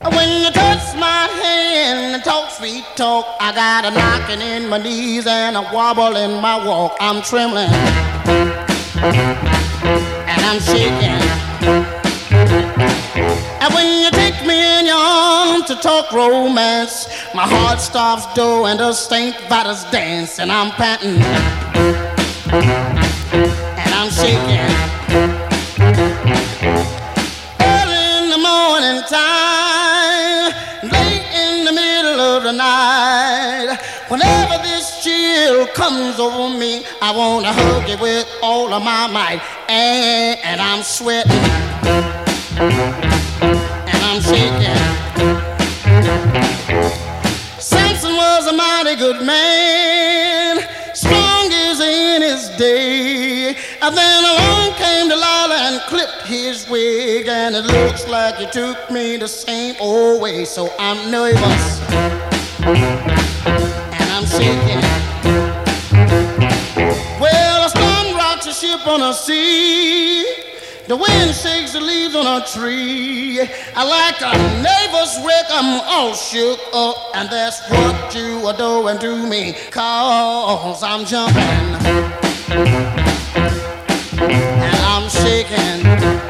When you touch my hand and talk sweet talk, I got a knocking in my knees and a wobble in my walk. I'm trembling and I'm shaking. And when you take me in your arms to talk romance, my heart stops doing the St. Vitus dance, and I'm panting and I'm shaking. Early in the morning time, late in the middle of the night, whenever this chill comes over me, I wanna hug you with all of my might, and I'm sweating and I'm shaking. Samson was a mighty good man, strong as in his day. And then along came Delilah and clipped his wig, and it looks like you took me the same old way. So I'm nervous and I'm shaking. Well, a storm rocks a ship on a sea, the wind shakes the leaves on a tree. I like a nervous wreck, I'm all shook up, and that's what you are doing to me, 'cause I'm jumping and I'm shaking.